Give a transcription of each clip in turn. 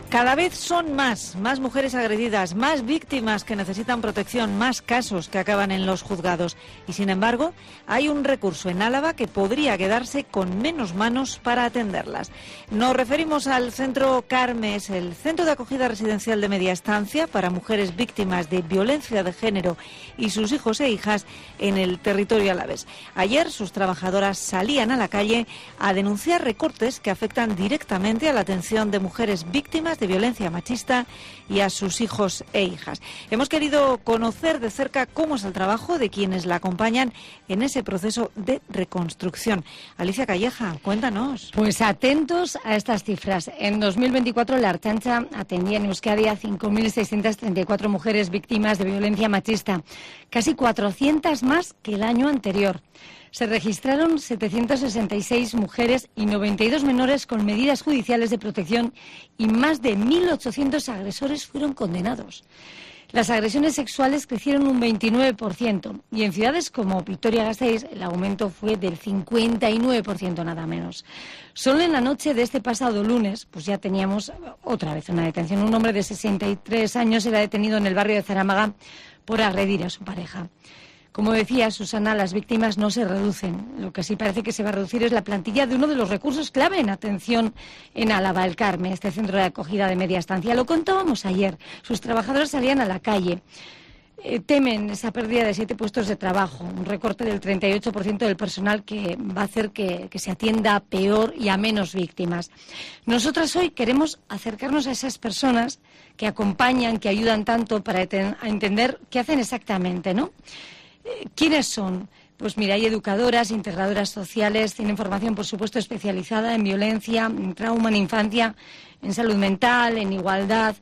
Cada vez son más mujeres agredidas, más víctimas que necesitan protección, más casos que acaban en los juzgados. Y sin embargo, hay un recurso en Álava que podría quedarse con menos manos para atenderlas. Nos referimos al Centro Carmes, el centro de acogida residencial de media estancia para mujeres víctimas de violencia de género y sus hijos e hijas en el territorio alavés. Ayer sus trabajadoras salían a la calle a denunciar recortes que afectan directamente a la atención de mujeres víctimas de violencia machista y a sus hijos e hijas. Hemos querido conocer de cerca cómo es el trabajo de quienes la acompañan en ese proceso de reconstrucción. Alicia Calleja, cuéntanos. Pues atentos a estas cifras. En 2024 la Ertzaintza atendía en Euskadi a 5.634 mujeres víctimas de violencia machista, casi 400 más que el año anterior. Se registraron 766 mujeres y 92 menores con medidas judiciales de protección y más de 1.800 agresores fueron condenados. Las agresiones sexuales crecieron un 29% y en ciudades como Vitoria-Gasteiz el aumento fue del 59%, nada menos. Solo en la noche de este pasado lunes, pues ya teníamos otra vez una detención. Un hombre de 63 años era detenido en el barrio de Zaramaga por agredir a su pareja. Como decía Susana, las víctimas no se reducen. Lo que sí parece que se va a reducir es la plantilla de uno de los recursos clave en atención en Álava, el Carme, este centro de acogida de media estancia. Lo contábamos ayer. Sus trabajadores salían a la calle. Temen esa pérdida de 7 puestos de trabajo, un recorte del 38% del personal que va a hacer que se atienda peor y a menos víctimas. Nosotras hoy queremos acercarnos a esas personas que acompañan, que ayudan tanto para entender qué hacen exactamente, ¿no? ¿Quiénes son? Pues mira, hay educadoras, integradoras sociales, tienen formación, por supuesto, especializada en violencia, en trauma, en infancia, en salud mental, en igualdad.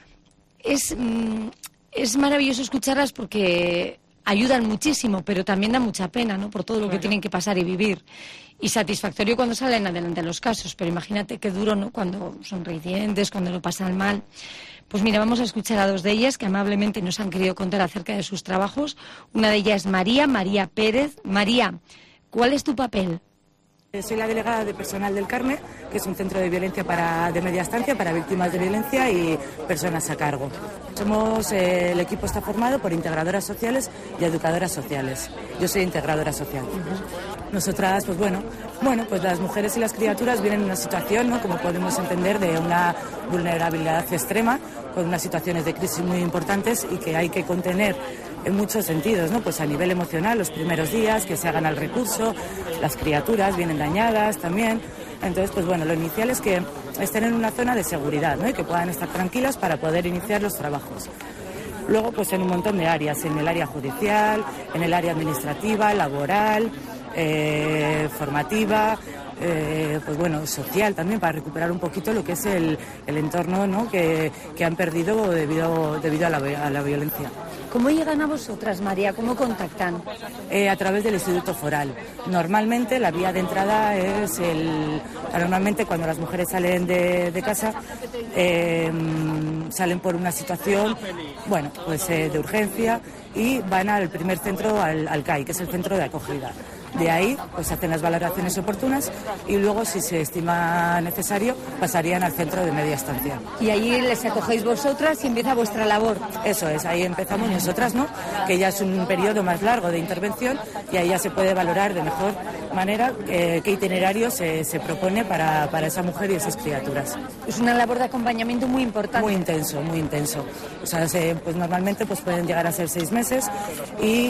Es maravilloso escucharlas porque ayudan muchísimo, pero también da mucha pena, ¿no?, por todo lo que tienen que pasar y vivir. Y satisfactorio cuando salen adelante los casos, pero imagínate qué duro, ¿no?, cuando son reincidentes, cuando lo pasan mal. Pues mira, vamos a escuchar a dos de ellas que amablemente nos han querido contar acerca de sus trabajos. Una de ellas es María Pérez. María, ¿cuál es tu papel? Soy la delegada de personal del Carme, que es un centro de violencia de media estancia para víctimas de violencia y personas a cargo. El equipo está formado por integradoras sociales y educadoras sociales. Yo soy integradora social. Nosotras, pues pues las mujeres y las criaturas vienen en una situación, ¿no?, como podemos entender, de una vulnerabilidad extrema, con unas situaciones de crisis muy importantes y que hay que contener en muchos sentidos, ¿no? Pues a nivel emocional, los primeros días, que se hagan al recurso, las criaturas vienen dañadas también. Entonces, pues lo inicial es que estén en una zona de seguridad, ¿no?, y que puedan estar tranquilas para poder iniciar los trabajos. Luego, pues en un montón de áreas, en el área judicial, en el área administrativa, laboral, formativa, social también, para recuperar un poquito lo que es el entorno, ¿no?, que han perdido debido a la violencia. ¿Cómo llegan a vosotras, María? ¿Cómo contactan? A través del Instituto Foral. Normalmente la vía de entrada es normalmente cuando las mujeres salen de casa, salen por una situación, de urgencia, y van al primer centro, al CAI, que es el centro de acogida. De ahí, pues hacen las valoraciones oportunas y luego, si se estima necesario, pasarían al centro de media estancia. Y allí les acogéis vosotras y empieza vuestra labor. Eso es, ahí empezamos nosotras, ¿no?, que ya es un periodo más largo de intervención y ahí ya se puede valorar de mejor manera qué itinerario se propone para esa mujer y esas criaturas. Es una labor de acompañamiento muy importante. Muy intenso, muy intenso. O sea, normalmente pueden llegar a ser 6 meses y,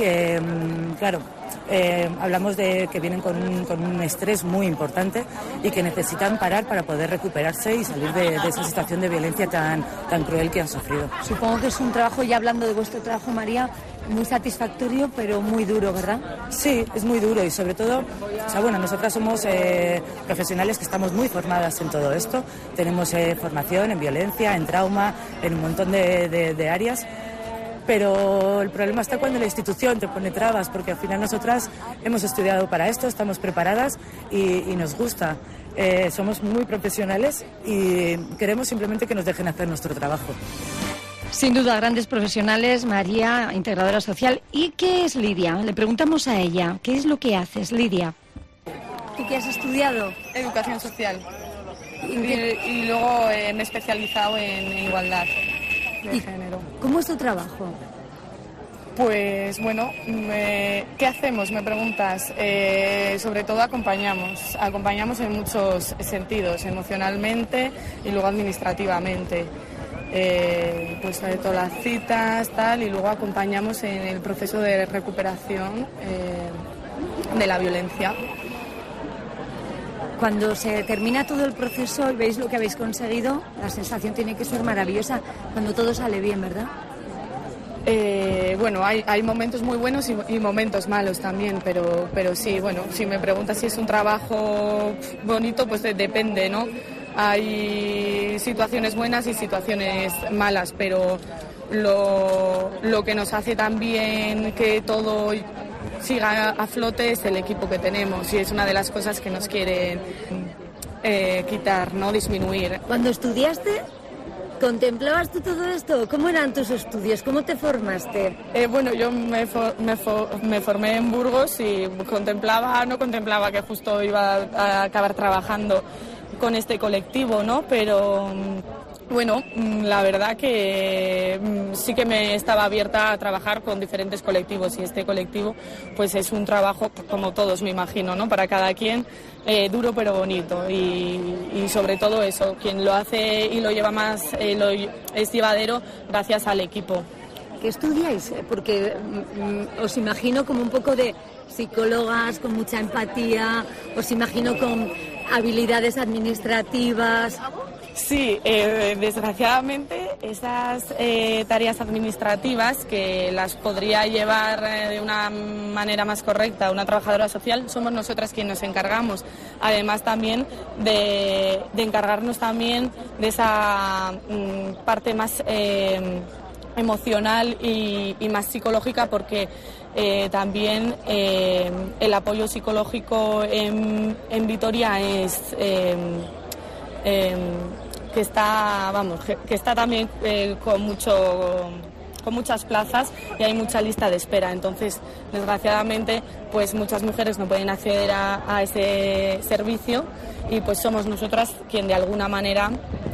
hablamos de que vienen con un estrés muy importante y que necesitan parar para poder recuperarse y salir de esa situación de violencia tan cruel que han sufrido. Supongo que es un trabajo, ya hablando de vuestro trabajo, María, muy satisfactorio, pero muy duro, ¿verdad? Sí, es muy duro y sobre todo, nosotras somos profesionales que estamos muy formadas en todo esto. Tenemos formación en violencia, en trauma, en un montón de áreas. Pero el problema está cuando la institución te pone trabas, porque al final nosotras hemos estudiado para esto, estamos preparadas y nos gusta. Somos muy profesionales y queremos simplemente que nos dejen hacer nuestro trabajo. Sin duda, grandes profesionales, María, integradora social. ¿Y qué es Lidia? Le preguntamos a ella, ¿qué es lo que haces, Lidia? ¿Tú qué has estudiado? Educación social. Y luego me he especializado en igualdad de género. ¿Cómo es tu trabajo? Pues bueno, ¿qué hacemos? Me preguntas. Sobre todo acompañamos en muchos sentidos, emocionalmente y luego administrativamente. Pues sobre todo las citas, tal, y luego acompañamos en el proceso de recuperación de la violencia. Cuando se termina todo el proceso y veis lo que habéis conseguido, la sensación tiene que ser maravillosa cuando todo sale bien, ¿verdad? Bueno, hay momentos muy buenos y momentos malos también, pero sí, bueno, si me preguntas si es un trabajo bonito, pues depende, ¿no? Hay situaciones buenas y situaciones malas, pero lo que nos hace también que todo siga a flote es el equipo que tenemos, y es una de las cosas que nos quieren quitar, ¿no? Disminuir. Cuando estudiaste, ¿contemplabas tú todo esto? ¿Cómo eran tus estudios? ¿Cómo te formaste? Bueno, yo me formé en Burgos y no contemplaba que justo iba a acabar trabajando con este colectivo, ¿no? Pero bueno, la verdad que sí que me estaba abierta a trabajar con diferentes colectivos, y este colectivo pues es un trabajo, como todos me imagino, ¿no? Para cada quien, duro pero bonito, y sobre todo eso, quien lo hace y lo lleva más, es llevadero gracias al equipo. ¿Qué estudiáis? Porque os imagino como un poco de psicólogas, con mucha empatía, os imagino con habilidades administrativas. Sí, desgraciadamente esas tareas administrativas, que las podría llevar de una manera más correcta una trabajadora social, somos nosotras quienes nos encargamos. Además también de encargarnos también de esa parte más emocional y más psicológica, porque también el apoyo psicológico en Vitoria es que está también con muchas plazas, y hay mucha lista de espera. Entonces, desgraciadamente, pues muchas mujeres no pueden acceder a ese servicio, y pues somos nosotras quien de alguna manera,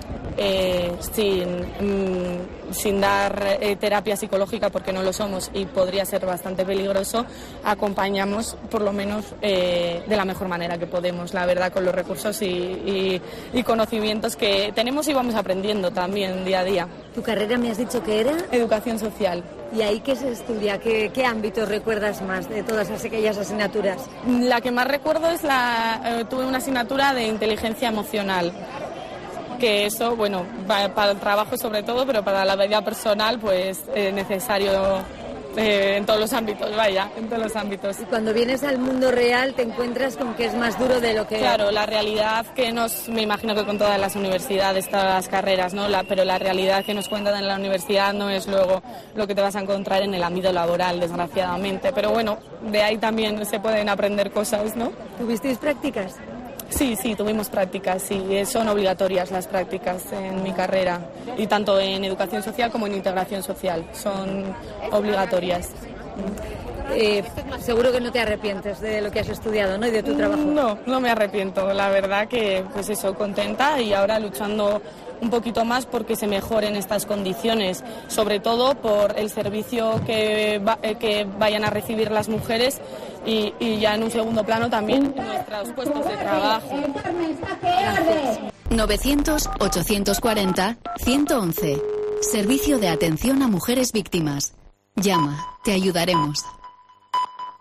sin dar terapia psicológica, porque no lo somos y podría ser bastante peligroso, acompañamos por lo menos de la mejor manera que podemos, la verdad, con los recursos y conocimientos que tenemos y vamos aprendiendo también día a día. ¿Tu carrera me has dicho que era? Educación social. ¿Y ahí qué se estudia? ¿Qué ámbitos recuerdas más de todas aquellas asignaturas? La que más recuerdo es tuve una asignatura de inteligencia emocional, que eso, bueno, para el trabajo sobre todo, pero para la vida personal, pues necesario en todos los ámbitos, en todos los ámbitos. Y cuando vienes al mundo real te encuentras con que es más duro de lo que... Claro, la realidad me imagino que con todas las universidades, todas las carreras, ¿no? Pero la realidad que nos cuentan en la universidad no es luego lo que te vas a encontrar en el ámbito laboral, desgraciadamente. Pero bueno, de ahí también se pueden aprender cosas, ¿no? ¿Tuvisteis prácticas? Sí, tuvimos prácticas, sí, son obligatorias las prácticas en mi carrera, y tanto en educación social como en integración social, son obligatorias. Seguro que no te arrepientes de lo que has estudiado, ¿no? Y de tu trabajo. No me arrepiento, la verdad que, pues eso, contenta, y ahora luchando un poquito más porque se mejoren estas condiciones, sobre todo por el servicio que vayan a recibir las mujeres, y ya en un segundo plano también nuestros puestos de trabajo. 900-840-111. Servicio de atención a mujeres víctimas. Llama, te ayudaremos.